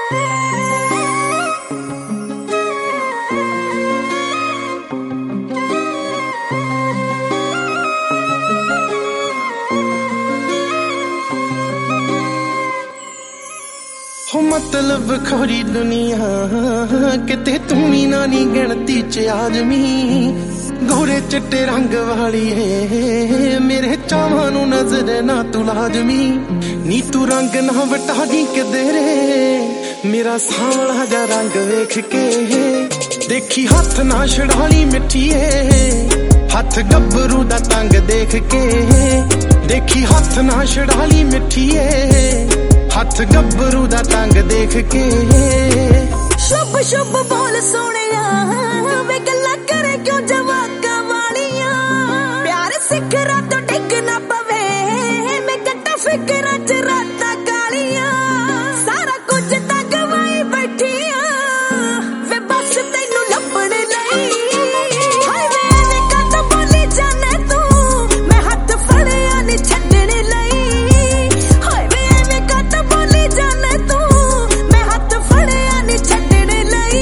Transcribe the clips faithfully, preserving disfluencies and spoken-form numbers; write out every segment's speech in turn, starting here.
हो मतलब खोरी दुनिया किते तू ही ना नी गिनती च आजमी गोरे चिट्टे रंग वाली है मेरे चावां नू नजर ना तू लाजमी नी तू रंग ना वटा दी किदे रे मेरा सांवला जा रंग वेख के देखी हाथ ना छड़ाली मिठीए हाथ गब्बरू दा तंग देख के देखी हाथ ना छड़ाली मिठीए हाथ गब्बरू दा तंग देख के शुभ शुभ बोल सोनिया वे गल्ला करे क्यों जवाका वालियां प्यार सिखरा तो टिक ना पवे मैं कट्टा फिकरा च राता कालियां सारा कुछ ता गवाई बैठिया वे बस तैनू लभण लई हाय वे एवें कद बोली जाने तू मैं हाथ फड़िया नी छड्डण लई हाय वे एवें कद बोली जाने तू मैं हाथ फड़िया नी छड्डण लई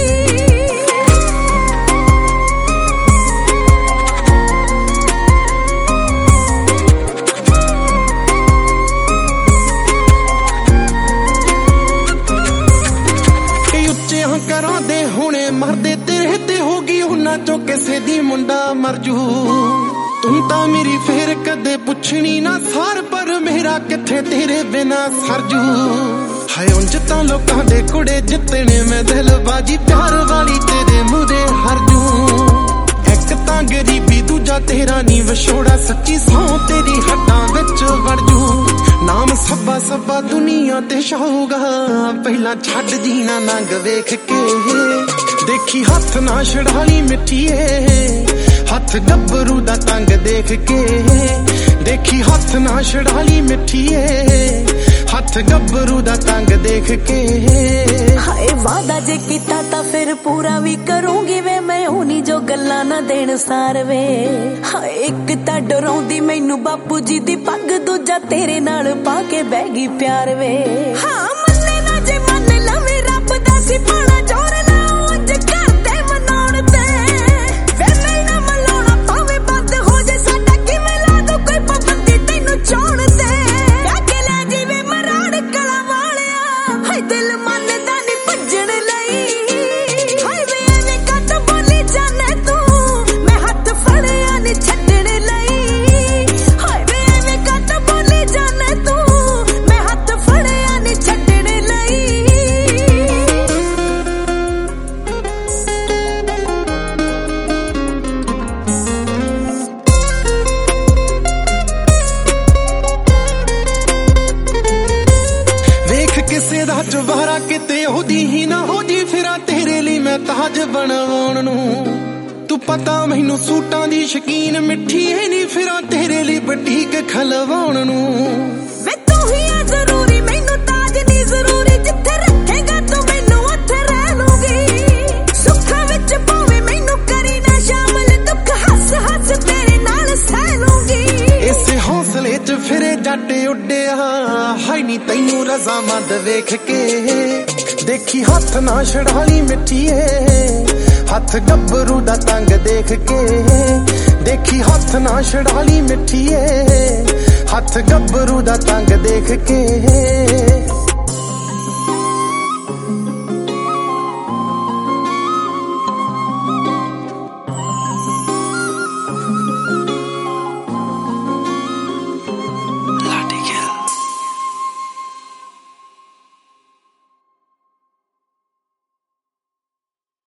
करा दे हुणे मरदे तेरे ते होगी उन्हां चों किसे दी मुंडा मर जू तुम तां मेरी फेर कदे पुछनी ना सार पर मेरा किथे तेरे बिना सरजू हाय उंज तां लोकां दे कुड़े जितने मैं दिलबाजी प्यार वाली तेरे मुरे हरजू एक तां गरीबी दूजा तेरा नी विछोड़ा सच्ची सौ तेरी हड्डां विच वड़ जू नाम सब्बा सब्बा दुनिया ते शाऊगा पहला छड़ दी ना नंग वेख के देखी हाथ ना छड़ाली मिठीए हाथ गब्बरू दा तंग देख के देखी हाथ ना छड़ाली मिठीए हाथ गब्बरू दा तंग देख के हाय वादा जे कीता ता फिर पूरा भी करूंगी वे मैं होनी जो गल्ला ना देन सार वे हाय एक ता डराउंदी मैनू बापू जी दी पग दूजा तेरे नाल पाके बह गई प्यार वे हाँ मन्ने ना जे मन लवे रब दा सिपाना जोर ना उंज करते मनाउण ते वे मैं ना मलाउणा पावे बंद हो जे साडा किवें ला दो कोई पाबंदी तैनू चाहण ते आके ले जीवे मराड़ कला वालिया हाय दिल मन दा नी भज्जण लई हाय वे एवें कद बोली जाने तू मैं हाथ फड़िया नी छड्डण लई हाय वे एवें कद बोली जाने तू मैं हाथ फड़िया नी छड्डण लई वेख किसे दा चवारा किते ओदी ही ना हो जी फिरा तेरे लिए मैं ताज बनवाउण नू तू पता मैनू सूटां दी शकीन मिठी है नी फिरा तेरे लिए बटीक खलवाउण नू वे तू ही आ जरूरी मैनू ताज नी जरूरी जिथे रखेगा तू मैनू उत्थे रह लूंगी सुखां विच भावें मैनू करी ना शामिल दुख हस हस तेरे नाल सह लूंगी इसे हौसले च फिरे जट उड्डिया हाय नी तैनू रजामंद वेख के देखी हाथ ना छड़ाली मिठीए हाथ गब्बरू दा तंग देख के देखी हाथ ना छड़ाली मिठीए हाथ गब्बरू दा तंग देख के